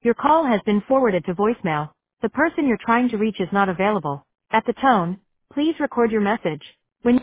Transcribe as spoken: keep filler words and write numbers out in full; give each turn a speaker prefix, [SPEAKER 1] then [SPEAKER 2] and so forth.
[SPEAKER 1] Your call has been forwarded to voicemail. The person you're trying to reach is not available. At the tone, please record your message.